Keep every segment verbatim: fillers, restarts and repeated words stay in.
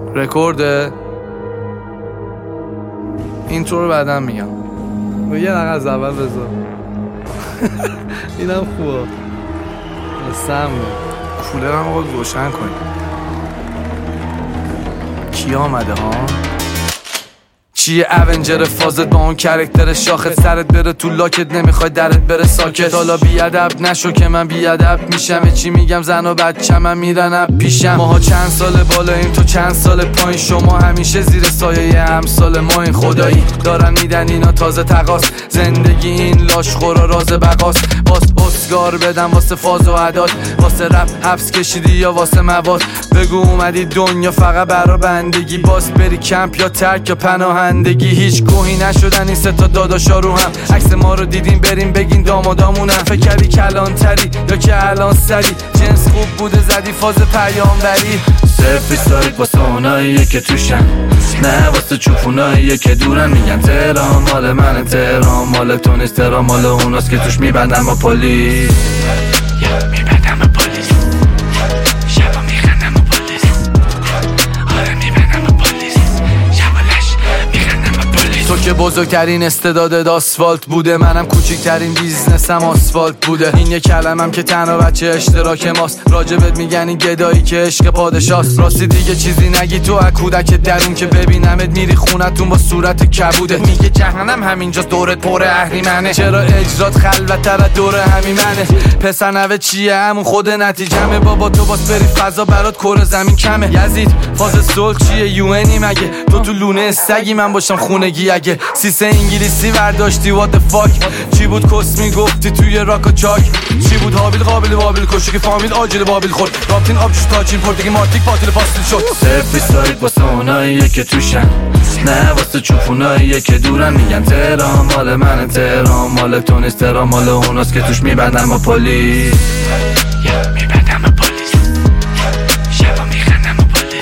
رکورده اینترو رو بعدم میگم و یه دقیقه از اول بذار. اینم خوبه سم کولرم رو روشن کنی. کی آمده ها؟ چیه اونجر فازت با اون کرکتر شاخت سرت بره تو لاکت نمیخوای درت بره ساکت. حالا بیادب نشو که من بیادب میشم. چی میگم زن و بچه من میرنم پیشم. ماها چند سال بالا این تو چند سال پایین. شما همیشه زیر سایه همسال ما این خدایی دارن میدن اینا تازه تقاس. زندگی این لاش خورا راز بقاس. باس اسکار بدم واسه فاز و عداد. واسه رپ حبس کشیدی یا واسه مواد. بگو اومدی دنیا فقط برا بندگی. باس بری کمپ یا ترک یا پناهندگی. هیچ گوهی نشدن این سه تا داداشا رو هم. عکس ما رو دیدین بریم بگین دامادامونم. فکر کردی کلان تری یا که الان سری. جنس خوب بوده زدی فاز پیامبری. صرف ایستاریک واسه اوناییه که توشن نه واسه چوپوناییه که دورن. میگن تهران مال من تهران مال تو نیست. تهران مال اوناست که توش میبندن با پلیس. میبندن با پلیس. شبا میخندن با پلیس. آره میبندن با پلیس. شبا لش میخندن با پلیس. تو که بزرگترین استعدادت آسفالت بوده. منم کوچکترین بیزنسم آسفالت بوده. این یه کلمم که تنها بچه اشتراک ماست. راجبت میگن این گدایی که عشق پادشاست. راستی دیگه چیزی نگی تو از کودک درون که ببینمت میری خونتون با صورت کبوده. میگه جهنم همینجاست دورت پر اهریمنه. چرا اجرات خلوت‌تر از دور همیمنه. پسر نوه چیه همون خود نتیجمه. بابا تو باس بری فضا برات کره زمین کمه. یزید فاز سول چیه یوئنی مگه؟ تو تو لونه سگی من باشم خونگی اگه. سیسه انگلیسی برداشتی what the fuck. چی بود کس میگفتی توی راک و چاک. چی بود حابیل قابل بابل کشو که فامیل آجیل بابل خورد. رابطین آبجوش تاچین پردگی مارتیک باطل پاستیل شد. صرف ایستاریک واسه اوناییه که توشن نه واسه چوپوناییه که دورن. میگن تهران مال من تهران مال تو نیست. تهران مال اوناست که توش میبندن با پلیس. میبندن با پلیس. شبا میخندن با پلیس.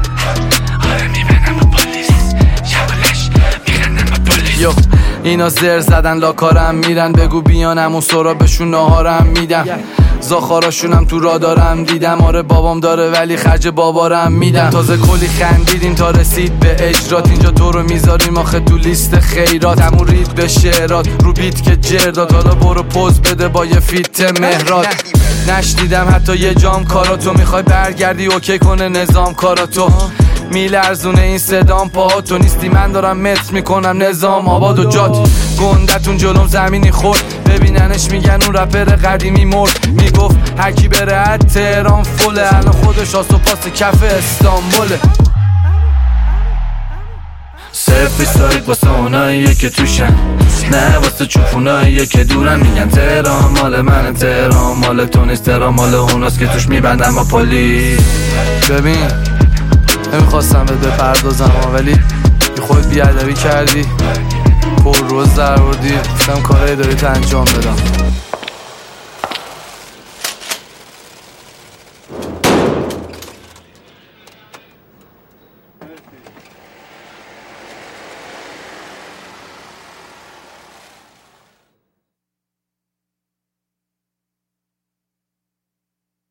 آره میبندن با پلیس. شبا لش میخندن با پلیس. یو اینا زر زدن لاکارم میرن. بگو بیان همون سرابشون ناهارم میدم. زاخاراشونم تو را دارم دیدم. آره بابام داره ولی خرج بابارم میدم. تازه کلی خندیدیم تا رسید به اجرات. اینجا تو رو میذاریم آخه تو لیست خیرات. همون رید به شعرات رو بیت که جرداد. حالا برو پوز بده با یه فیت مهرات. نشنیدم حتی یه جام کاراتو. میخوای برگردی اوکی کنه نظام کاراتو. میلرزونه این صدام پاهاتو. نیستی من دارم متر میکنم نظام آباد و جات. گندتون جلوم زمینی خورد. ببیننش میگن اون رپر قدیمی مرد. میگفت هرکی بره از تهران فله. الان خودش آس و پاس کف استانبوله. صرف ایستاریک واسه اوناییه که توشن نه واسه چوپوناییه که دورن. میگن تهران مال من تهران مال تو نیست. تهران مال اوناست که توش میبندن با پلیس. ببین نمیخواستم بهت بپردازم ولی یه خود بیادبی کردی. پر روز در بردی. گفتم کارهای داری تا انجام بدم.